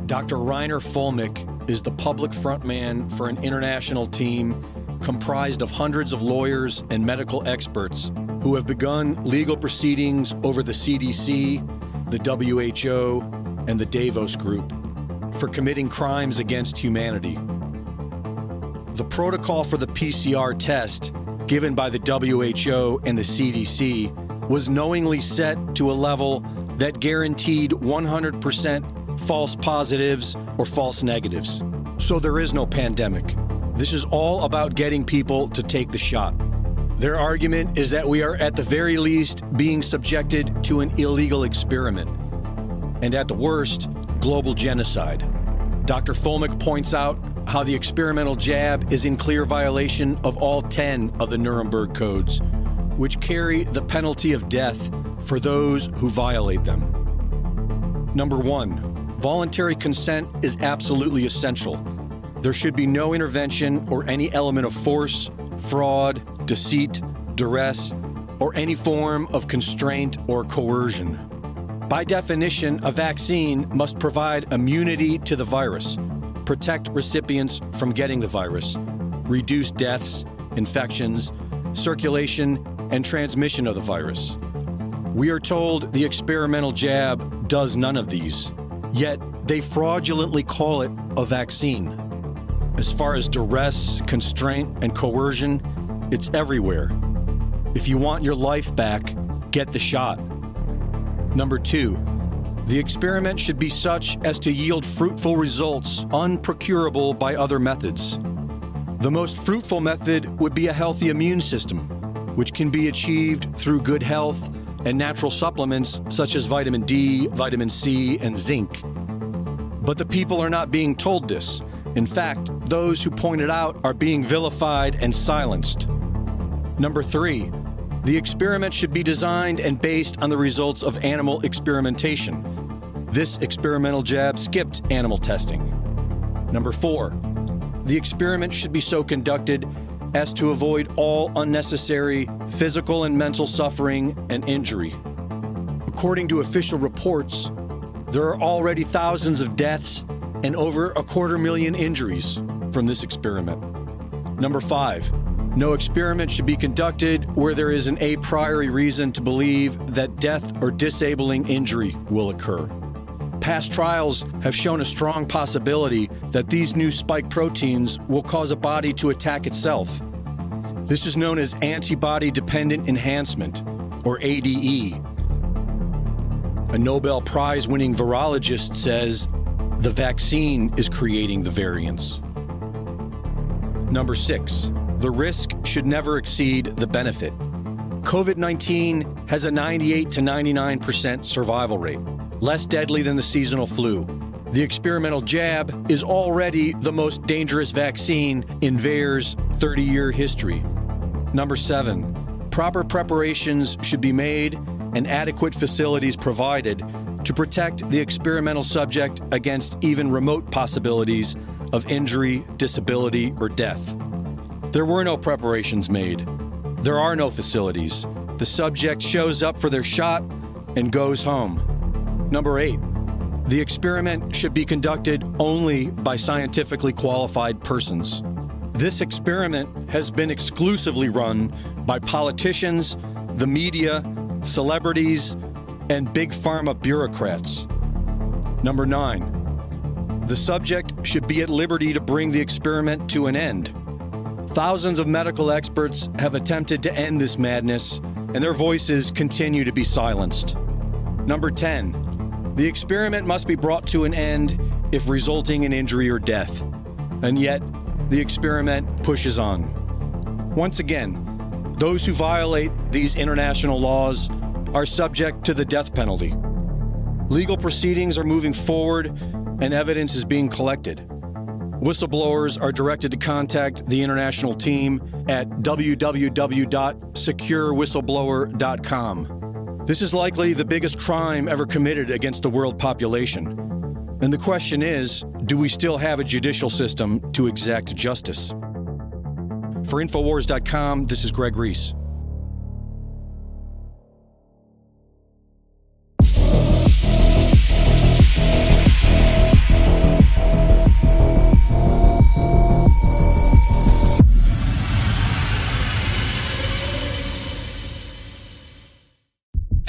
Dr. Reiner Fuellmich is the public frontman for an international team comprised of hundreds of lawyers and medical experts who have begun legal proceedings over the CDC, the WHO, and the Davos Group for committing crimes against humanity. The protocol for the PCR test given by the WHO and the CDC was knowingly set to a level that guaranteed 100% false positives or false negatives. So there is no pandemic. This is all about getting people to take the shot. Their argument is that we are at the very least being subjected to an illegal experiment, and at the worst, global genocide. Dr. Fuellmich points out how the experimental jab is in clear violation of all 10 of the Nuremberg codes, which carry the penalty of death for those who violate them. Number 1, voluntary consent is absolutely essential. There should be no intervention or any element of force, fraud, deceit, duress, or any form of constraint or coercion. By definition, a vaccine must provide immunity to the virus, protect recipients from getting the virus, reduce deaths, infections, circulation, and transmission of the virus. We are told the experimental jab does none of these, yet they fraudulently call it a vaccine. As far as duress, constraint, and coercion, it's everywhere. If you want your life back, get the shot. Number 2, the experiment should be such as to yield fruitful results unprocurable by other methods. The most fruitful method would be a healthy immune system, which can be achieved through good health and natural supplements such as vitamin D, vitamin C, and zinc. But the people are not being told this. In fact, those who point it out are being vilified and silenced. Number 3, the experiment should be designed and based on the results of animal experimentation. This experimental jab skipped animal testing. Number 4, the experiment should be so conducted as to avoid all unnecessary physical and mental suffering and injury. According to official reports, there are already thousands of deaths and over 250,000 injuries from this experiment. Number 5, no experiment should be conducted where there is an a priori reason to believe that death or disabling injury will occur. Past trials have shown a strong possibility that these new spike proteins will cause a body to attack itself. This is known as antibody-dependent enhancement, or ADE. A Nobel Prize-winning virologist says the vaccine is creating the variants. Number 6, the risk should never exceed the benefit. COVID-19 has a 98 to 99% survival rate, less deadly than the seasonal flu. The experimental jab is already the most dangerous vaccine in VAERS' 30-year history. Number 7, proper preparations should be made and adequate facilities provided to protect the experimental subject against even remote possibilities of injury, disability, or death. There were no preparations made. There are no facilities. The subject shows up for their shot and goes home. Number 8, the experiment should be conducted only by scientifically qualified persons. This experiment has been exclusively run by politicians, the media, celebrities, and big pharma bureaucrats. Number 9, the subject should be at liberty to bring the experiment to an end. Thousands of medical experts have attempted to end this madness, and their voices continue to be silenced. Number 10, the experiment must be brought to an end if resulting in injury or death. And yet, the experiment pushes on. Once again, those who violate these international laws are subject to the death penalty. Legal proceedings are moving forward and evidence is being collected. Whistleblowers are directed to contact the international team at www.securewhistleblower.com. This is likely the biggest crime ever committed against the world population. And the question is, do we still have a judicial system to exact justice? For Infowars.com, this is Greg Reese.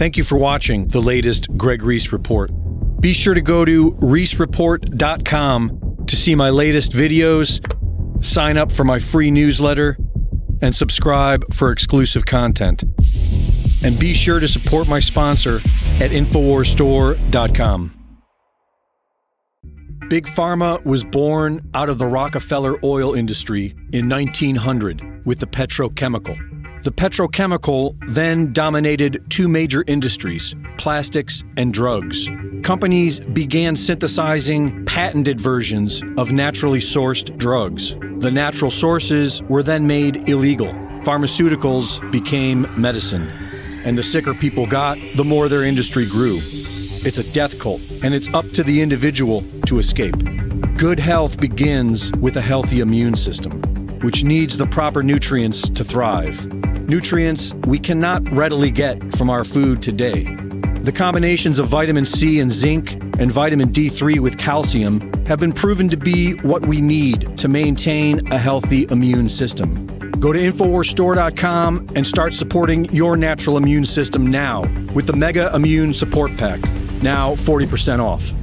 Thank you for watching the latest Greg Reese Report. Be sure to go to reesereport.com to see my latest videos, sign up for my free newsletter, and subscribe for exclusive content. And be sure to support my sponsor at InfoWarsStore.com. Big Pharma was born out of the Rockefeller oil industry in 1900 with the petrochemical. The petrochemical then dominated two major industries, plastics and drugs. Companies began synthesizing patented versions of naturally sourced drugs. The natural sources were then made illegal. Pharmaceuticals became medicine. And the sicker people got, the more their industry grew. It's a death cult, and it's up to the individual to escape. Good health begins with a healthy immune system, which needs the proper nutrients to thrive. Nutrients we cannot readily get from our food today. The combinations of vitamin C and zinc and vitamin D3 with calcium have been proven to be what we need to maintain a healthy immune system. Go to InfoWarsStore.com and start supporting your natural immune system now with the Mega Immune Support Pack, now 40% off.